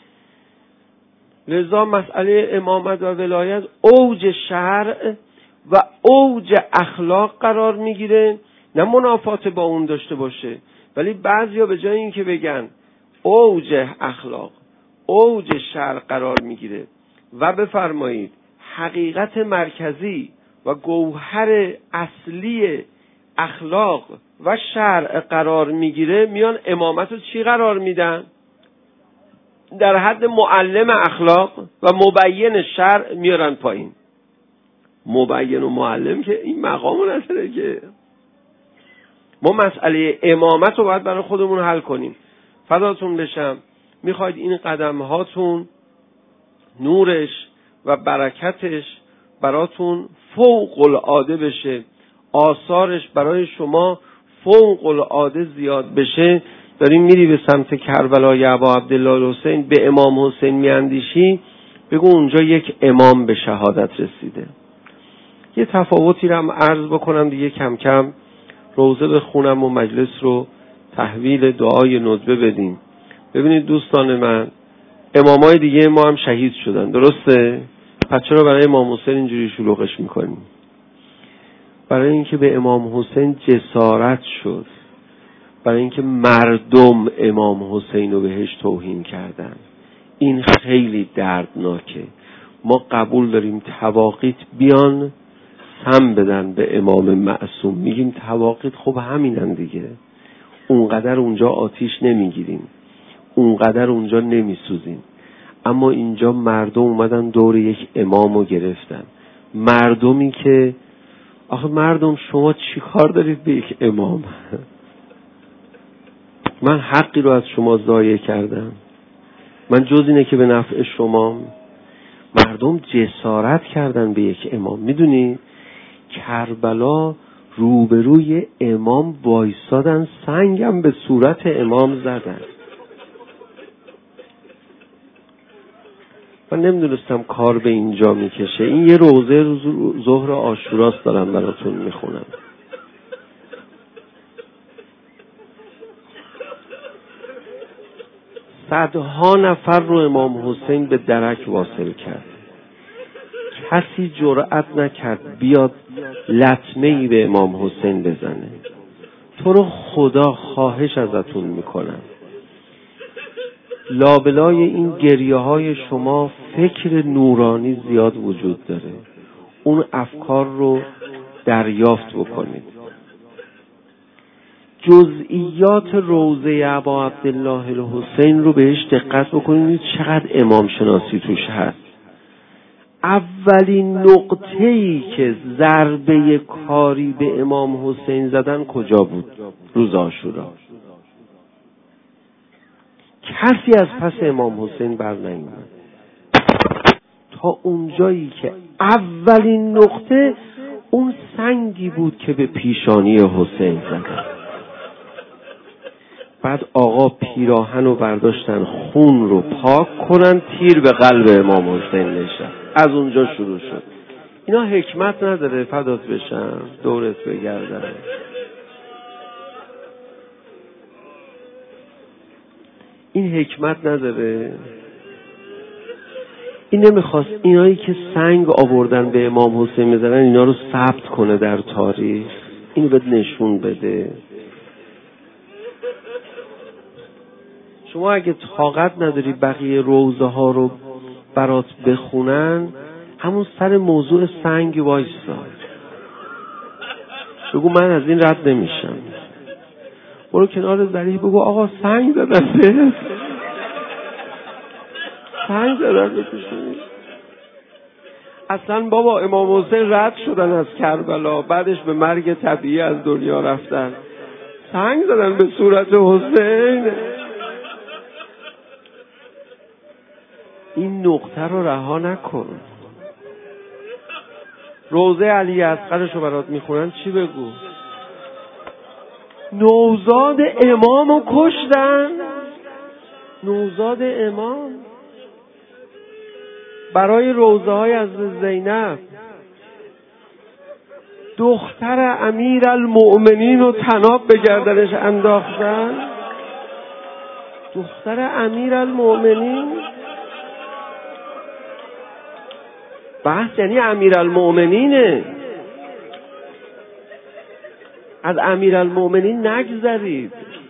لذا مسئله امامت و ولایت اوج شرع و اوج اخلاق قرار میگیره، نه منافات با اون داشته باشه. ولی بعضیا به جای این که بگن اوج اخلاق اوج شرع قرار میگیره و بفرمایید حقیقت مرکزی و گوهر اصلی اخلاق و شرع قرار میگیره، میان امامت رو چی قرار میدن؟ در حد معلم اخلاق و مبین شرع میارن پایین. مبین و معلم که این مقامو نداره که. ما مسئله امامت رو باید برای خودمون حل کنیم. فداتون بشم، میخواید این قدم هاتون نورش و برکتش براتون فوق العاده بشه، آثارش برای شما فوق العاده زیاد بشه، داریم میری به سمت کربلای ابا عبدالله حسین، به امام حسین میاندیشی، بگو اونجا یک امام به شهادت رسیده. یه تفاوتی رو هم عرض بکنم دیگه، کم کم روزه بخونم و مجلس رو تحویل دعای ندبه بدیم. ببینید دوستان من، امامای دیگه ما هم شهید شدن، درسته؟ پس چرا برای امام حسین اینجوری شلوغش میکنیم؟ برای اینکه به امام حسین جسارت شد، برای اینکه مردم امام حسین رو بهش توهین کردن. این خیلی دردناکه. ما قبول داریم تواقیت بیان سم بدن به امام معصوم، میگیم تواقیت خب همینن دیگه، اونقدر اونجا آتیش نمیگیریم، اونقدر اونجا نمیسوزیم. اما اینجا مردم اومدن دور یک امامو گرفتن. مردمی که آخه مردم شما چی کار دارید به یک امام؟ من حقی رو از شما ضایع کردم؟ من جز اینه که به نفع شما؟ مردم جسارت کردن به یک امام. میدونی کربلا روبروی امام وایسادن، سنگم به صورت امام زدن. من نمیدونستم کار به اینجا میکشه. این یه روزه ظهر عاشوراست دارم براتون میخونم. صدها نفر رو امام حسین به درک واصل کرد. کسی جرأت نکرد بیاد لطمه‌ای به امام حسین بزنه. تو رو خدا خواهش ازتون میکنم، لابلای این گریه های شما فکر نورانی زیاد وجود داره. اون افکار رو دریافت بکنید. جزئیات روضه ابا عبدالله الحسین رو بهش دقت بکنید چقدر امام شناسی توش هست. اولین نقطه‌ای که ضربه کاری به امام حسین زدن کجا بود؟ روز عاشورا. کسی از پس امام حسین بر نیامد تا اونجایی که اولین نقطه اون سنگی بود که به پیشانی حسین زدن. بعد آقا پیراهن رو برداشتن خون رو پاک کنن، تیر به قلب امام حسین نشد. از اونجا شروع شد. اینا حکمت نداره؟ فدات بشم دورت بگردم. این حکمت نداره؟ این نمیخواست اینایی که سنگ آوردن به امام حسین میزنن اینا رو ثبت کنه در تاریخ؟ اینو بهت نشون بده. شما اگه طاقت نداری بقیه روضه ها رو برات بخونن، همون سر موضوع سنگ وایسا، بگو من از این رد نمیشم. برو کنار ذریح بگو آقا سنگ زدن به سنگ زدن به پیشونی. اصلا بابا امام حسین رد شدن از کربلا، بعدش به مرگ طبیعی از دنیا رفتن، سنگ زدن به صورت حسین. این نقطه رو رها نکن. روضه علی اصغرش رو برات میخونن چی بگو؟ نوزاد امام رو کشتن. نوزاد امام برای روضه های از زینب دختر امیرالمؤمنین رو طناب به گردنش انداختن. دختر امیرالمؤمنین، بحث یعنی امیرالمؤمنینه. از امیرالمؤمنین نگذرید.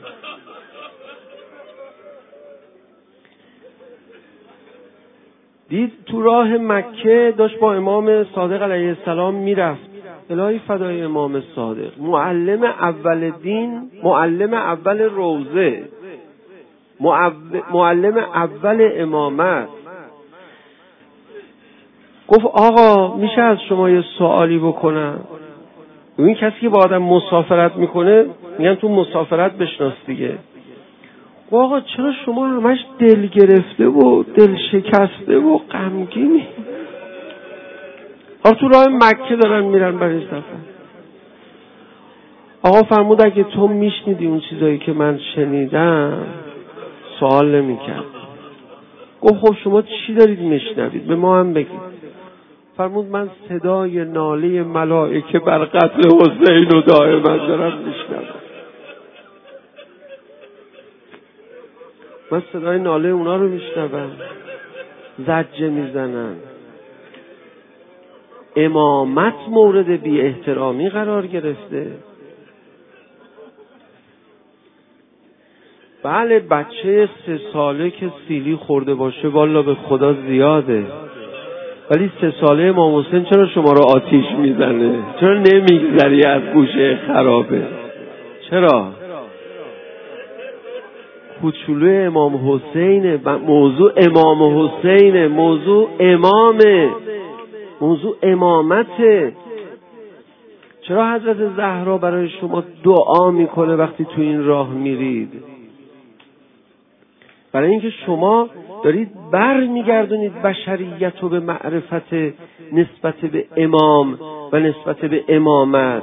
دید تو راه مکه داشت با امام صادق علیه السلام میرفت. الهی فدای امام صادق، معلم اول دین، معلم اول روضه، معلم اول امامت. گفت آقا میشه از شما یه سوالی بکنم؟ این کسی که با آدم مسافرت میکنه میگن تو مسافرت بشناس دیگه. آقا چرا شما همش دل گرفته و دل شکسته و غمگینی؟ تو راه مکه دارن میرن برای سفر. آقا فرمود اگه تو میشنیدی اون چیزایی که من شنیدم سوال نمیکرد. گفت خب شما چی دارید میشنوید؟ به ما هم بگید. فرمود من صدای ناله ملائکه بر قتل حسین رو دائما دارم میشنوم. من صدای ناله اونا رو میشنوم، زجه میزنن. امامت مورد بی احترامی قرار گرفته. بله بچه 3 ساله که سیلی خورده باشه والا به خدا زیاده، ولی 3 ساله امام حسین چرا شما رو آتیش میزنه؟ چرا نمیگذری از گوشه خرابه؟ چرا؟ کوچولو امام حسینه، موضوع امام حسینه، موضوع امامه، موضوع امامته. چرا حضرت زهرا برای شما دعا میکنه وقتی تو این راه میرید؟ برای اینکه شما دارید بر میگردونید بشریت رو به معرفت نسبت به امام و نسبت به امامت.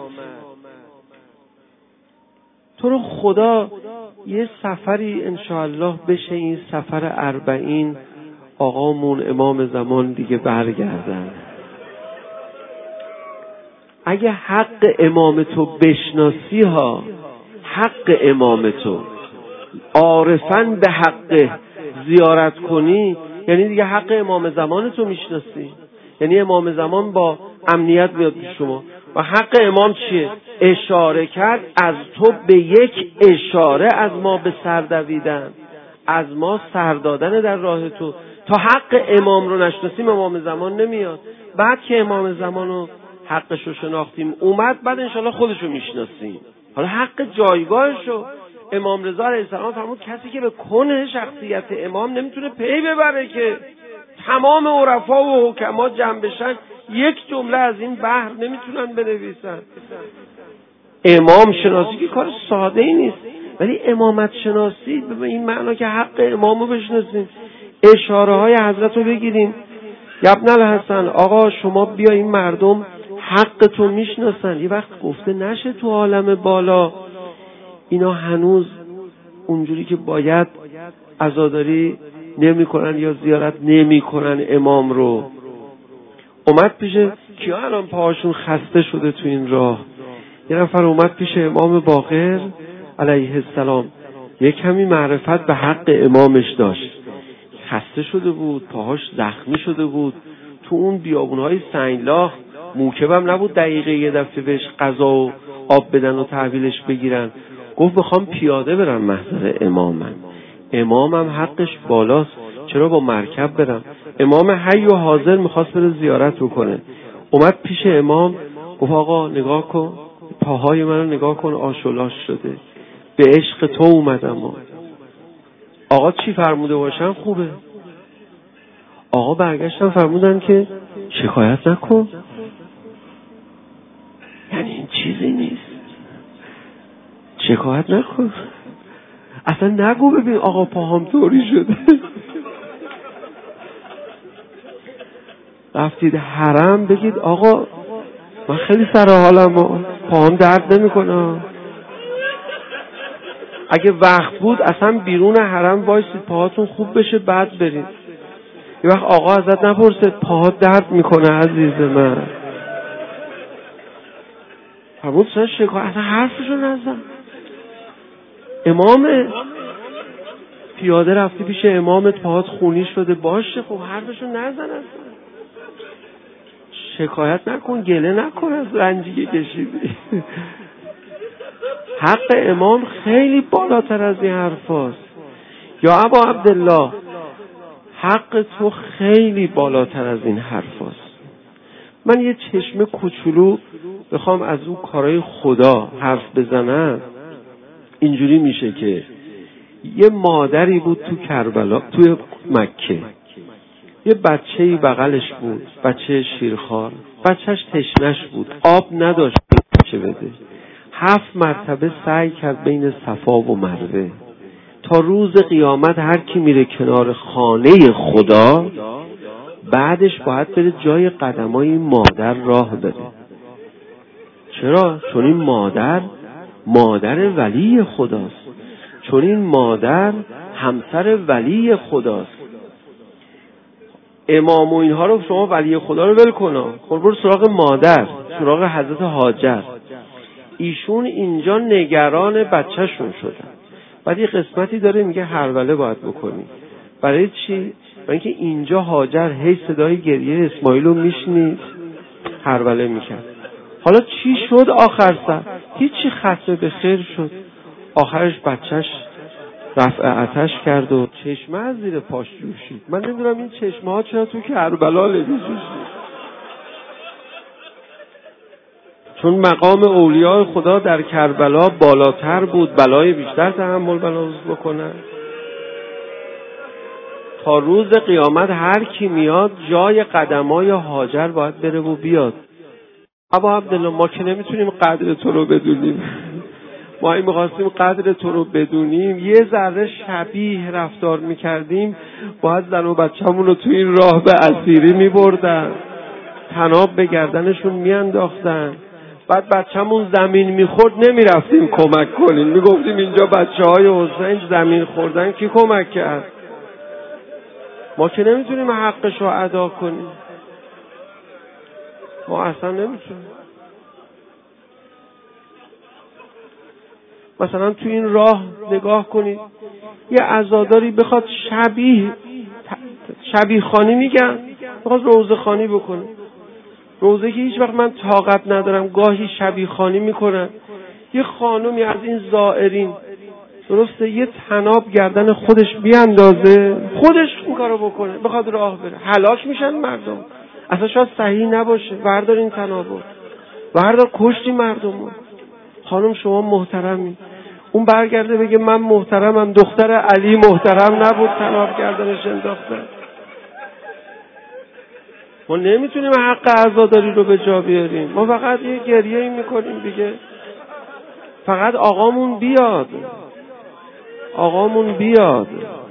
تو رو خدا یه سفری انشاءالله بشه، این سفر 40 آقامون امام زمان دیگه برگردن. اگه حق امام تو بشناسی ها، حق امام تو عارفن به حق زیارت کنی، یعنی دیگه حق امام زمان تو میشناسی. یعنی امام زمان با امنیت میاد پیش شما. و حق امام چیه؟ اشاره کرد از تو به یک اشاره از ما به سر دویدن. از ما سر دادن در راه تو. تا حق امام رو نشناسیم امام زمان نمیاد. بعد که امام زمان رو حقش رو شناختیم اومد، بعد انشالله خودش رو میشناسیم. حالا حق جایگاهش رو امام رضا علیه السلام فرمود کسی که به کنه شخصیت امام نمیتونه پی ببره که تمام عرفا و حکما جمع بشن یک جمله از این بحر نمیتونن بنویسن. امام شناسی که کار ساده ای نیست، ولی امامت شناسی به این معنا که حق امامو بشناسیم، اشاره های حضرت رو بگیریم. ابن الحسن آقا شما بیا این مردم حقتون میشناسن. یه وقت گفته نشه تو عالم بالا اینا هنوز اونجوری که باید عزاداری نمی کنن یا زیارت نمی کنن امام رو. اومد پیش کیا الان پاهاشون خسته شده تو این راه؟ یه نفر اومد پیش امام باقر علیه السلام، یک کمی معرفت به حق امامش داشت، خسته شده بود، پاهاش زخمی شده بود، تو اون بیابونهای سنگلاخ موکبم نبود دقیقه یه دفعه بهش غذا و آب بدن و تحویلش بگیرن. گفت بخوام پیاده برم محضر امامم حقش بالاست، چرا با مرکب برم؟ امام حی و حاضر میخواست بره زیارت رو کنه. اومد پیش امام گفت آقا نگاه کن پاهای منو نگاه کن آشولاش شده، به عشق تو اومدم. آقا چی فرموده باشن خوبه؟ آقا برگشتن فرمودن که شکایت نکن. یعنی این چیزی نیست، شکایت نکن، اصلا نگو ببین آقا پاهام طوری شده. رفتید حرم بگید آقا من خیلی سر حالم پاهم درد نمیکنه. اگه وقت بود اصلا بیرون حرم وایسید پاهاتون خوب بشه بعد برید. یه وقت آقا ازت نپرسه پاهات درد میکنه عزیز من، فرمود سن شکایت اصلا حرفشو نزن. امام پیاده رفتی پیش امامت پاهات خونی شده، باشه خب حرفشو نزن، اصلا شکایت نکن، گله نکن از رنجی که کشیدی. حق امام خیلی بالاتر از این حرف هست. یا ابا عبدالله حق تو خیلی بالاتر از این حرف هست. من یه چشم کوچولو بخوام از اون کارهای خدا حرف بزنم اینجوری میشه که یه مادری بود تو کربلا، توی مکه، یه بچه‌ای بغلش بود، بچه شیرخوار، بچهش تشنش بود، آب نداشت چه بده. 7 مرتبه سعی کرد بین صفا و مروه. تا روز قیامت هر کی میره کنار خانه خدا بعدش باید بره جای قدمای این مادر راه بده. چرا؟ چون این مادر ولی خداست، چون این مادر همسر ولی خداست. امام و اینها رو شما ولی خدا رو ول کن، خب برو سراغ مادر، سراغ حضرت هاجر. ایشون اینجا نگران بچه‌شون شدن. بعد یه قسمتی داره میگه هروله باید بکنی. برای چی؟ برای اینکه اینجا هاجر هی صدای گریه اسماعیل رو میشنید هروله میکرد. حالا چی شد آخر سر؟ هیچی، ختم به خیر شد. آخرش بچهش رفع آتش کرد و چشمه از زیر پاش جوشید. من نمیدونم این چشمه ها چرا تو کربلا نمیجوشید. چون مقام اولیاء خدا در کربلا بالاتر بود، بلای بیشتر تحمل بلاوز بکنن. تا روز قیامت هر کی میاد جای قدمای هاجر باید بره و بیاد. ابا عبدالله ما که نمیتونیم قدر تو رو بدونیم. ما این میخواستیم قدر تو رو بدونیم یه ذره شبیه رفتار میکردیم، باید زن و بچه‌مون رو تو این راه به اسیری میبردن، طناب به گردنشون میانداختن. بعد بچه‌مون زمین میخورد نمیرفتیم کمک کنیم، میگفتیم اینجا بچه‌های حسین زمین خوردن کی کمک کرد؟ ما که نمیتونیم حقش رو ادا کنیم، ما اصلا نمیتونیم. مثلا تو این راه نگاه کنید، یه عزاداری بخواد شبیه خانی میگن، بخواد روزه خانی بکنه، روزه که هیچ وقت من طاقت ندارم، گاهی شبیه خانی میکنن. یه خانومی از این زائرین درسته یه طناب گردن خودش بیاندازه، خودش این کارو بکنه، بخواد راه بره، هلاک میشن مردم. اصلا شاید صحیح نباشه، بردار این طنابو، بردار کشتی مردمو. خانم شما محترمی، اون برگرده بگه من محترمم، دختر علی محترم نبود طناب گردنش انداخته. ما نمیتونیم حق عزاداری رو به جا بیاریم، ما فقط یه گریه میکنیم دیگه. فقط آقامون بیاد، آقامون بیاد.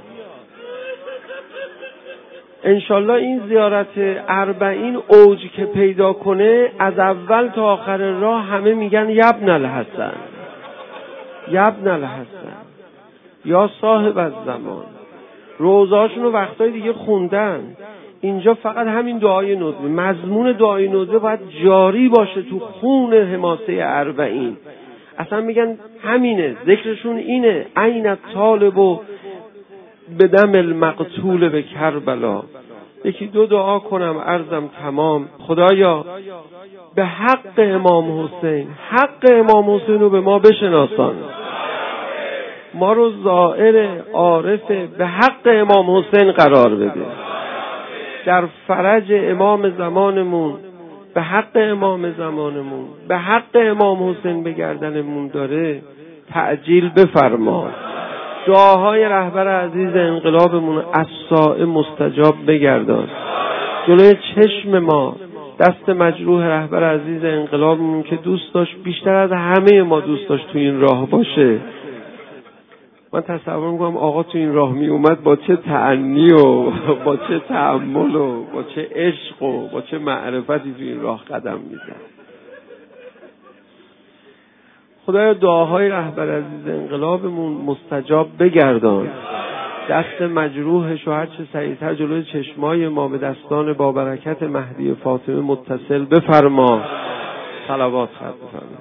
انشالله این زیارت 40 اوج که پیدا کنه، از اول تا آخر راه همه میگن یبن الحسن، یبن الحسن، یا صاحب الزمان. روضه‌هاشون رو وقتای دیگه خوندن. اینجا فقط همین دعای ندبه، مضمون دعای ندبه باید جاری باشه تو خون حماسه 40. اصلا میگن همینه، ذکرشون اینه، عین الطالب و به دم المقتول به کربلا. یکی دو دعا کنم عرضم تمام. خدایا به حق امام حسین، حق امام حسین رو به ما بشناسان، ما رو زائر عارف به حق امام حسین قرار بده. در فرج امام زمانمون، به حق امام زمانمون، به حق امام حسین به گردنمون داره، تعجیل بفرما. دعاهای رهبر عزیز انقلابمون الصائم مستجاب بگردان. جلوی چشم ما دست مجروح رهبر عزیز انقلابمون که دوست داشت بیشتر از همه ما دوست داشت تو این راه باشه. من تصور میکنم آقا تو این راه می اومد با چه تأنی و با چه تأمل و با چه عشق و با چه معرفتی تو این راه قدم میزد. خدایا دعاهای رهبر عزیز انقلابمون مستجاب بگردان. دست مجروحش و هر چه سریعتر جلوی چشمای ما به دستان با برکت مهدی فاطمه متصل بفرما. صلوات خط بفرما.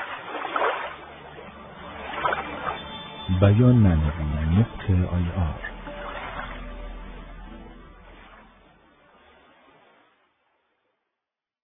بیان ننوی نطق IR